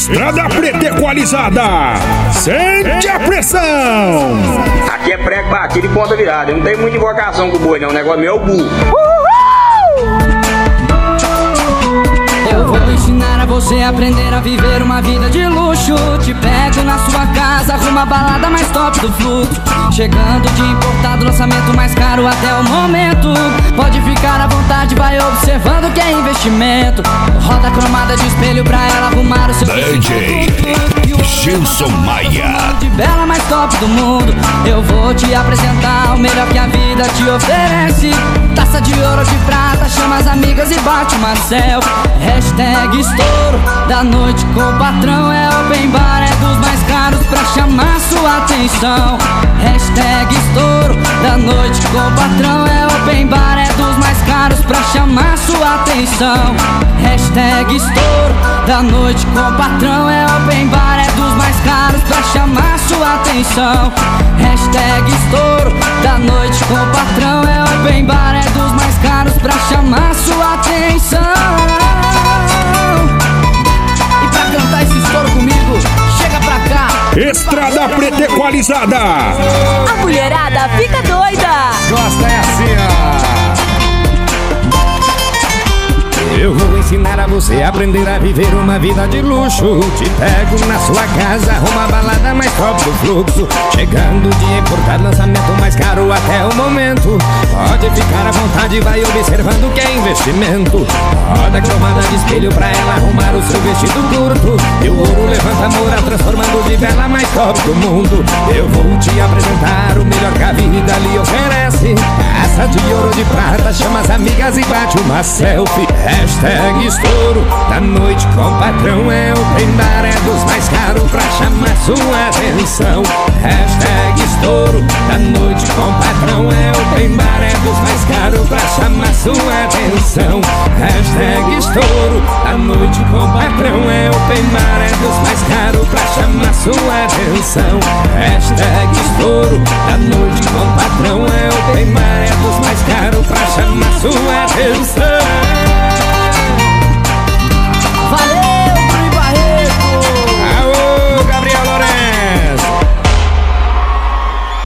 Estrada Preta Equalizada, sente a pressão. Aqui é prego batido e ponta virada. Eu não tenho muita invocação com o boi, não. O negócio meu é o burro. Eu vou ensinar a você a aprender a viver uma vida de luxo. Te pego na sua casa, arruma a balada mais top do fluxo. Chegando de importado, lançamento mais caro até o momento. Pode ficar à vontade, vai observando que é investimento. Roda cromada de espelho pra ela arrumar o seu DJ Gilson Maia, de bela mais top do mundo. Eu vou te apresentar o melhor que a vida te oferece. Taça de ouro, de prata, chama as amigas e bate uma selfie. Hashtag estouro da noite com o patrão. É open bar, é dos mais caros pra chamar sua atenção. Hashtag estouro da noite com o patrão. É open bar, é dos mais caros pra chamar sua atenção. Hashtag estouro da noite com o patrão. É open bar, é dos mais caros pra chamar sua atenção. Hashtag estouro da noite com o patrão. É open bar, é dos mais caros pra chamar sua atenção. E pra cantar esse estouro comigo, chega pra cá. Estrada Preta Equalizada. A mulherada fica doida. Gosta é assim, ó. Eu vou ensinar a você a aprender a viver uma vida de luxo. Te pego na sua casa, arruma a balada mais top do fluxo. Chegando de importar, lançamento mais caro até o momento. Pode ficar à vontade, vai observando que é investimento. Roda cromada de espelho pra ela arrumar o seu vestido curto. E o ouro levanta a moura, transformando de vela mais top do mundo. Eu vou te apresentar o melhor que a vida lhe oferece. Taça de ouro, de prata, chama as amigas e bate uma selfie. Hashtag estouro da noite com o patrão. É open bar, é dos mais caros pra chamar sua atenção. Hashtag estouro da noite com o patrão. É open bar, é dos mais caros pra chamar sua atenção. Hashtag estouro da noite com o patrão. É open bar, é dos mais caros pra chamar sua atenção. Hashtag estouro da noite com o patrão. É open bar, é dos mais caros pra chamar sua atenção.